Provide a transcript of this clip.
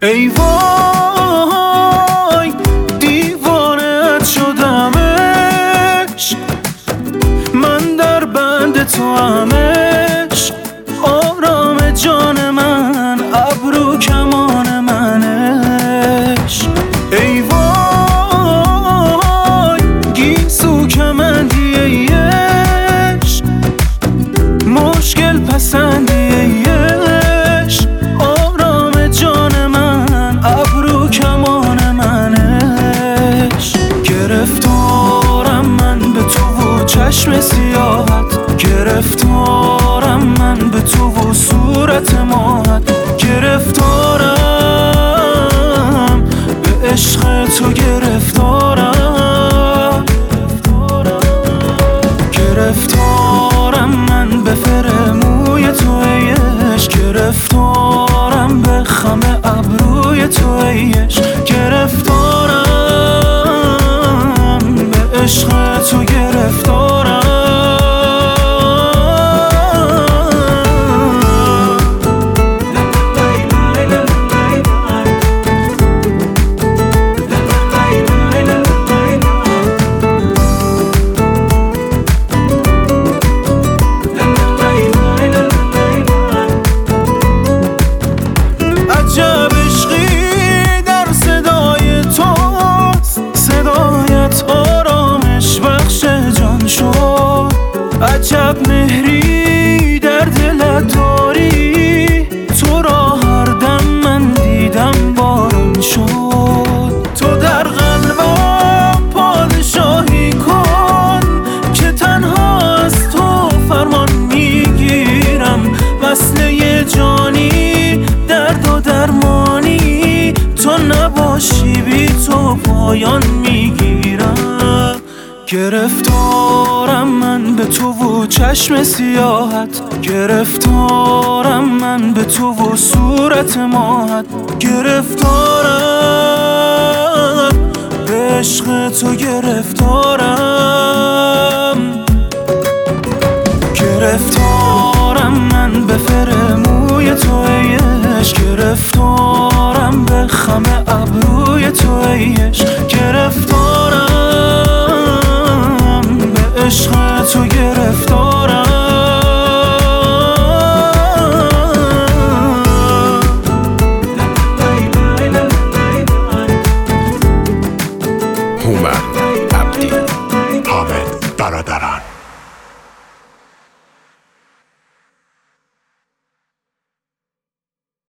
ای وای دیوانت شدم عشق، من در بند تو هم عشق، آرام جان من، ابرو کمان من عشق. ای وای گیسو کمندی ای عشق، مشکل پسندی ای عشق، آرام جان من، ابرو کمان من عشق. گرفتارم من به تو و چشم سیاهت، گرفتارم من به تو و صورت ماهت، گرفتارم به عشق تو، گرفتارم گرفتارم من به فرموی تو ای عشق، گرفتارم به خم ابروی تو ای عشق، گرفتارم به عشق تو، گرفتارم. عجب مهری در دلت داری، تو را هر دم من دیدم بارون شد. تو در قلبم پادشاهی کن که تنها از تو فرمان میگیرم، وصله جانی، درد و درمانی، تو نباشی بی تو پایان میگیرم. گرفتارم من به تو و چشم سیاهت، گرفتارم من به تو و صورت ماهت، گرفتارم به عشق تو، گرفتارم گرفتارم من به فرموی تو ای عشق، گرفتارم به خم ابروی تو ای عشق،